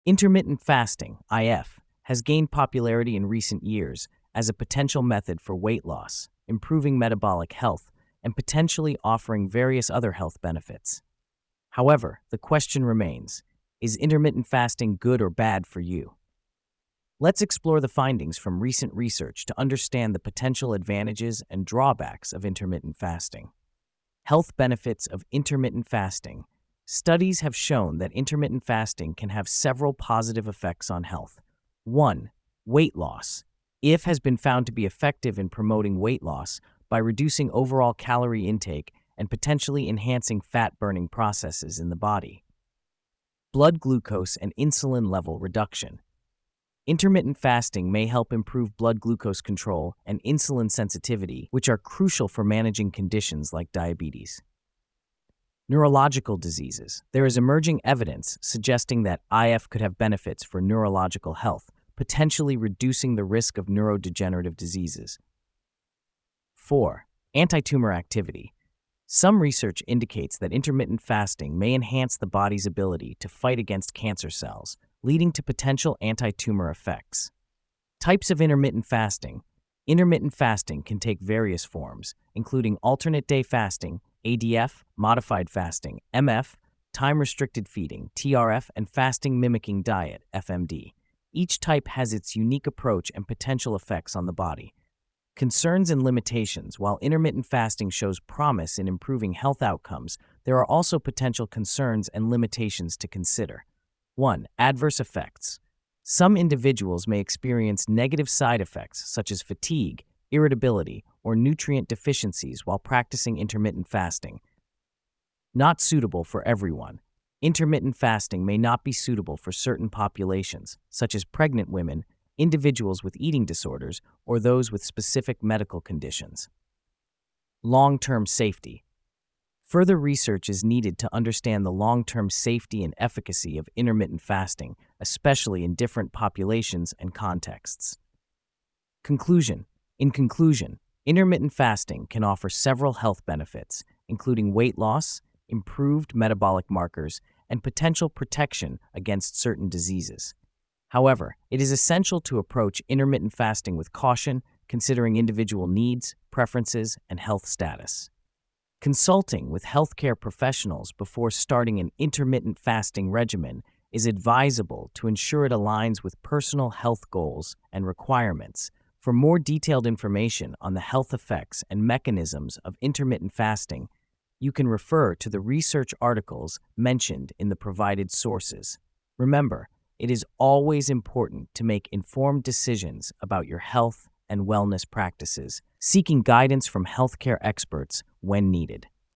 Intermittent fasting, IF, has gained popularity in recent years as a potential method for weight loss, improving metabolic health, and potentially offering various other health benefits. However, the question remains, is intermittent fasting good or bad for you? Let's explore the findings from recent research to understand the potential advantages and drawbacks of intermittent fasting. Health benefits of intermittent fasting. Studies have shown that intermittent fasting can have several positive effects on health. 1. Weight loss. IF has been found to be effective in promoting weight loss by reducing overall calorie intake and potentially enhancing fat-burning processes in the body. Blood glucose and insulin level reduction. Intermittent fasting may help improve blood glucose control and insulin sensitivity, which are crucial for managing conditions like diabetes. Neurological diseases. There is emerging evidence suggesting that IF could have benefits for neurological health, potentially reducing the risk of neurodegenerative diseases. 4. Anti-tumor activity. Some research indicates that intermittent fasting may enhance the body's ability to fight against cancer cells, leading to potential anti-tumor effects. Types of intermittent fasting. Intermittent fasting can take various forms, including alternate day fasting, ADF, modified fasting, MF, time-restricted feeding, TRF, and fasting mimicking diet, FMD. Each type has its unique approach and potential effects on the body. Concerns and limitations. While intermittent fasting shows promise in improving health outcomes, there are also potential concerns and limitations to consider. 1. Adverse effects. Some individuals may experience negative side effects such as fatigue, irritability, or nutrient deficiencies while practicing intermittent fasting. Not suitable for everyone. Intermittent fasting may not be suitable for certain populations, such as pregnant women, individuals with eating disorders, or those with specific medical conditions. Long-term safety. Further research is needed to understand the long-term safety and efficacy of intermittent fasting, especially in different populations and contexts. Conclusion. In conclusion, intermittent fasting can offer several health benefits, including weight loss, improved metabolic markers, and potential protection against certain diseases. However, it is essential to approach intermittent fasting with caution, considering individual needs, preferences, and health status. Consulting with healthcare professionals before starting an intermittent fasting regimen is advisable to ensure it aligns with personal health goals and requirements. For more detailed information on the health effects and mechanisms of intermittent fasting, you can refer to the research articles mentioned in the provided sources. Remember, it is always important to make informed decisions about your health and wellness practices, seeking guidance from healthcare experts when needed.